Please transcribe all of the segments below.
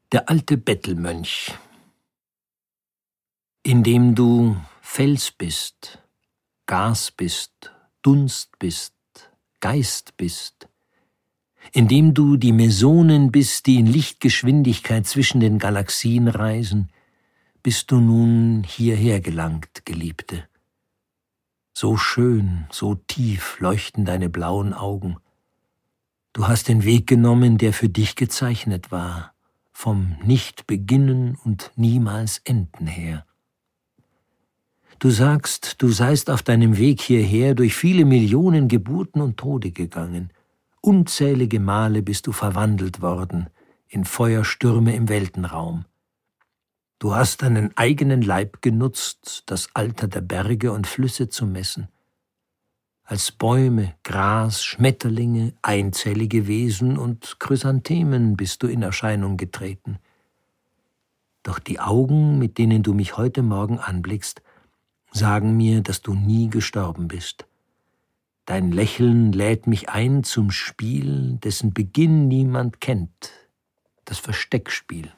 Der alte Bettelmönch. Indem du Fels bist, Gas bist, Dunst bist, Geist bist, indem du die Mesonen bist, die in Lichtgeschwindigkeit zwischen den Galaxien reisen, bist du nun hierher gelangt, Geliebte. So schön, so tief leuchten deine blauen Augen. Du hast den Weg genommen, der für dich gezeichnet war, vom Nicht-Beginnen und niemals Enden her. Du sagst, du seist auf deinem Weg hierher durch viele Millionen Geburten und Tode gegangen. Unzählige Male bist du verwandelt worden in Feuerstürme im Weltenraum. Du hast deinen eigenen Leib genutzt, das Alter der Berge und Flüsse zu messen. Als Bäume, Gras, Schmetterlinge, einzellige Wesen und Chrysanthemen bist du in Erscheinung getreten. Doch die Augen, mit denen du mich heute Morgen anblickst, sagen mir, dass du nie gestorben bist. Dein Lächeln lädt mich ein zum Spiel, dessen Beginn niemand kennt, das Versteckspiel.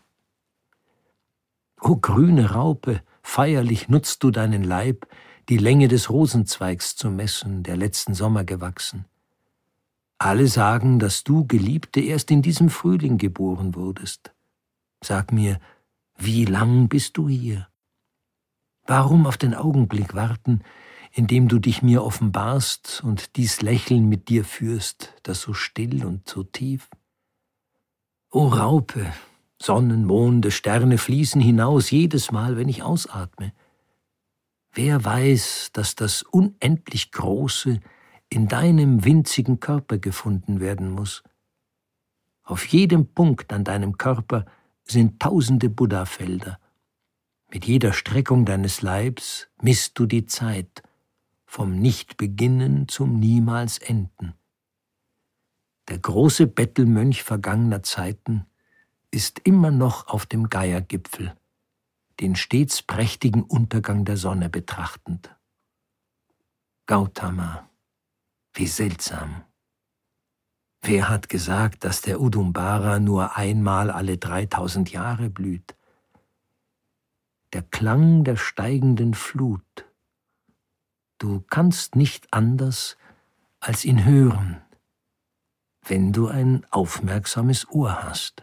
O grüne Raupe, feierlich nutzt du deinen Leib, die Länge des Rosenzweigs zu messen, der letzten Sommer gewachsen. Alle sagen, dass du, Geliebte, erst in diesem Frühling geboren wurdest. Sag mir, wie lang bist du hier? Warum auf den Augenblick warten, in dem du dich mir offenbarst und dies Lächeln mit dir führst, das so still und so tief? O Raupe, Sonnen, Monde, Sterne fließen hinaus jedes Mal, wenn ich ausatme. Wer weiß, dass das unendlich Große in deinem winzigen Körper gefunden werden muss? Auf jedem Punkt an deinem Körper sind tausende Buddha-Felder. Mit jeder Streckung deines Leibs misst du die Zeit, vom Nicht-Beginnen zum Niemals-Enden. Der große Bettelmönch vergangener Zeiten ist immer noch auf dem Geiergipfel, den stets prächtigen Untergang der Sonne betrachtend. Gautama, wie seltsam. Wer hat gesagt, dass der Udumbara nur einmal alle 3000 Jahre blüht? Der Klang der steigenden Flut. Du kannst nicht anders als ihn hören, wenn du ein aufmerksames Ohr hast.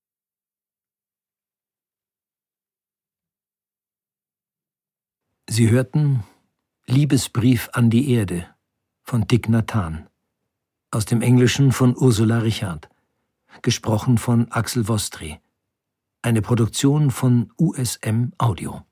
Sie hörten Liebesbrief an die Erde von Thich Nhat Hanh, aus dem Englischen von Ursula Richard, gesprochen von Axel Vostri, eine Produktion von USM Audio.